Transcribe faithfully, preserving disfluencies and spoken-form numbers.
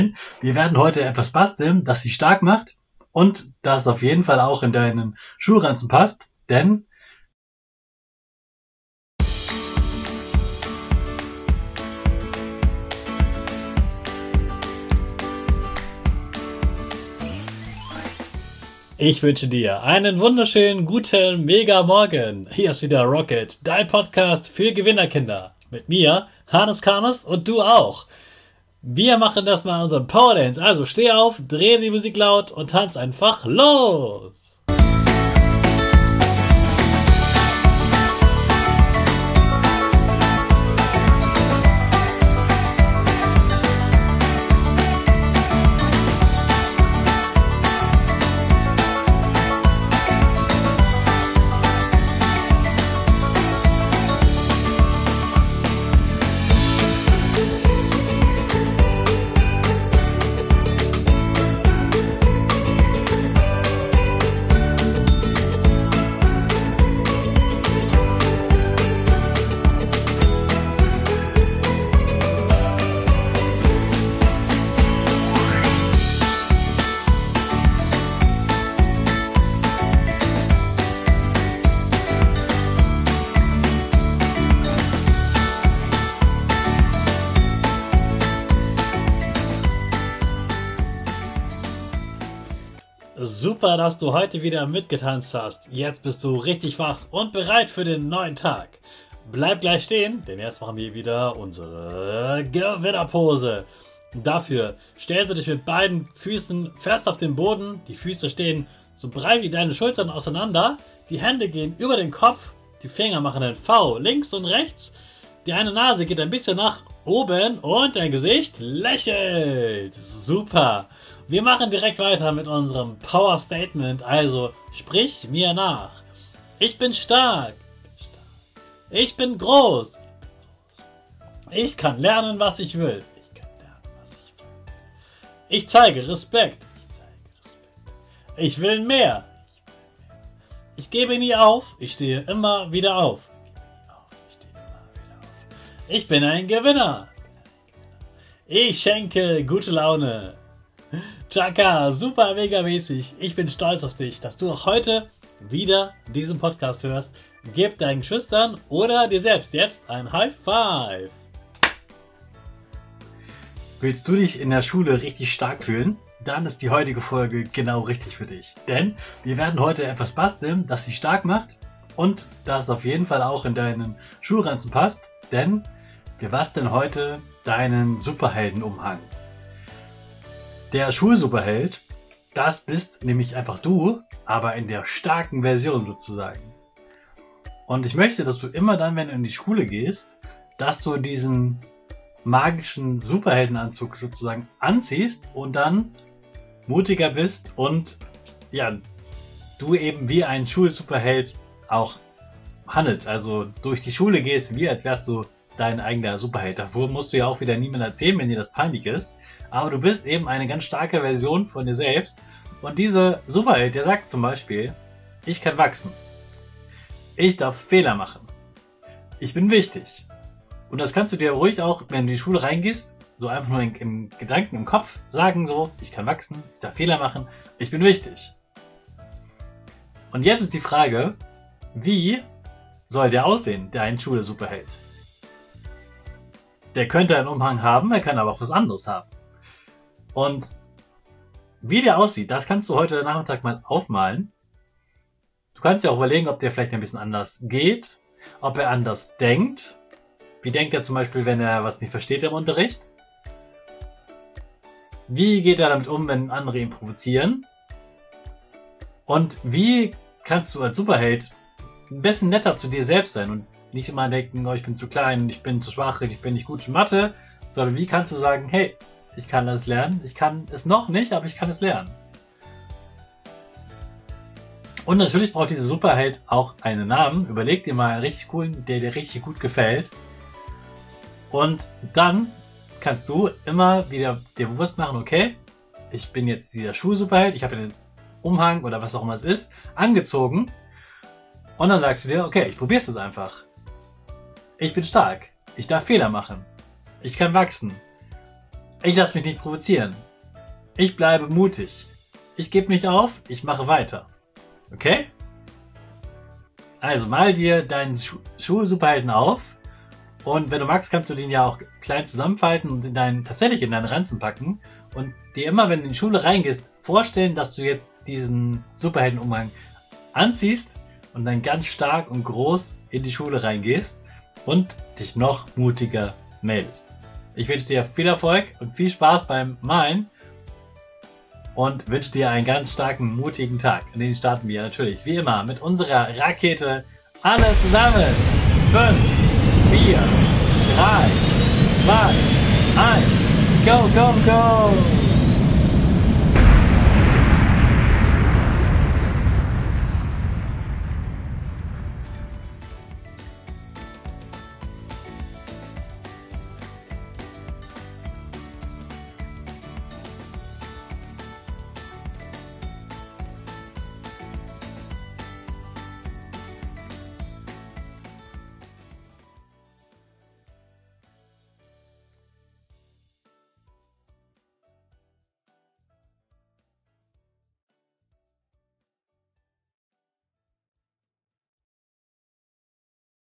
Wir werden heute etwas basteln, das dich stark macht und das auf jeden Fall auch in deinen Schulranzen passt, denn ich wünsche dir einen wunderschönen, guten, mega Morgen. Hier ist wieder Rocket, dein Podcast für Gewinnerkinder. Mit mir, Hannes Karnes und du auch. Wir machen das mal unseren Power Dance. Also steh auf, dreh die Musik laut und tanz einfach los. Super, dass du heute wieder mitgetanzt hast. Jetzt bist du richtig wach und bereit für den neuen Tag. Bleib gleich stehen, denn jetzt machen wir wieder unsere Gewinnerpose. Dafür stellst du dich mit beiden Füßen fest auf den Boden. Die Füße stehen so breit wie deine Schultern auseinander. Die Hände gehen über den Kopf. Die Finger machen ein V links und rechts. Die eine Nase geht ein bisschen nach oben und dein Gesicht lächelt. Super. Wir machen direkt weiter mit unserem Power Statement. Also sprich mir nach. Ich bin stark. Ich bin groß. Ich kann lernen, was ich will. Ich kann lernen, was ich will. Ich zeige Respekt. Ich zeige Respekt. Ich will mehr. Ich gebe nie auf. Ich stehe immer wieder auf. Ich bin ein Gewinner. Ich schenke gute Laune. Chaka, super mega mäßig. Ich bin stolz auf dich, dass du auch heute wieder diesen Podcast hörst. Gib deinen Geschwistern oder dir selbst jetzt ein High Five. Willst du dich in der Schule richtig stark fühlen? Dann ist die heutige Folge genau richtig für dich. Denn wir werden heute etwas basteln, das dich stark macht und das auf jeden Fall auch in deinen Schulranzen passt. Denn wir basteln heute deinen Superheldenumhang. Der Schulsuperheld, das bist nämlich einfach du, aber in der starken Version sozusagen. Und ich möchte, dass du immer dann, wenn du in die Schule gehst, dass du diesen magischen Superheldenanzug sozusagen anziehst und dann mutiger bist und ja, du eben wie ein Schulsuperheld auch handelst. Also durch die Schule gehst, wie als wärst du dein eigener Superheld. Davor musst du ja auch wieder niemandem erzählen, wenn dir das peinlich ist. Aber du bist eben eine ganz starke Version von dir selbst. Und dieser Superheld, der sagt zum Beispiel, ich kann wachsen. Ich darf Fehler machen. Ich bin wichtig. Und das kannst du dir ruhig auch, wenn du in die Schule reingehst, so einfach nur im, im Gedanken, im Kopf sagen so, ich kann wachsen, ich darf Fehler machen, ich bin wichtig. Und jetzt ist die Frage, wie soll der aussehen, der ein Schule-Superheld? Der könnte einen Umhang haben, er kann aber auch was anderes haben. Und wie der aussieht, das kannst du heute Nachmittag mal aufmalen. Du kannst dir auch überlegen, ob der vielleicht ein bisschen anders geht, ob er anders denkt. Wie denkt er zum Beispiel, wenn er was nicht versteht im Unterricht? Wie geht er damit um, wenn andere ihn provozieren? Und wie kannst du als Superheld ein bisschen netter zu dir selbst sein und nicht immer denken, oh, ich bin zu klein, ich bin zu schwach, ich bin nicht gut in Mathe, sondern wie kannst du sagen, hey, ich kann das lernen, ich kann es noch nicht, aber ich kann es lernen. Und natürlich braucht dieser Superheld auch einen Namen. Überleg dir mal einen richtig coolen, der dir richtig gut gefällt. Und dann kannst du immer wieder dir bewusst machen, okay, ich bin jetzt dieser Schulsuperheld, ich habe den Umhang oder was auch immer es ist, angezogen. Und dann sagst du dir, okay, ich probiere es einfach. Ich bin stark. Ich darf Fehler machen. Ich kann wachsen. Ich lasse mich nicht provozieren. Ich bleibe mutig. Ich gebe nicht auf, ich mache weiter. Okay? Also mal dir deinen Schu Schuh-Superhelden auf. Und wenn du magst, kannst du den ja auch klein zusammenfalten und in deinen, tatsächlich in deinen Ranzen packen. Und dir immer, wenn du in die Schule reingehst, vorstellen, dass du jetzt diesen Superheldenumhang anziehst und dann ganz stark und groß in die Schule reingehst und dich noch mutiger meldest. Ich wünsche dir viel Erfolg und viel Spaß beim Malen und wünsche dir einen ganz starken, mutigen Tag. Und den starten wir natürlich, wie immer, mit unserer Rakete. Alle zusammen. fünf, vier, drei, zwei, eins. Go, go, go!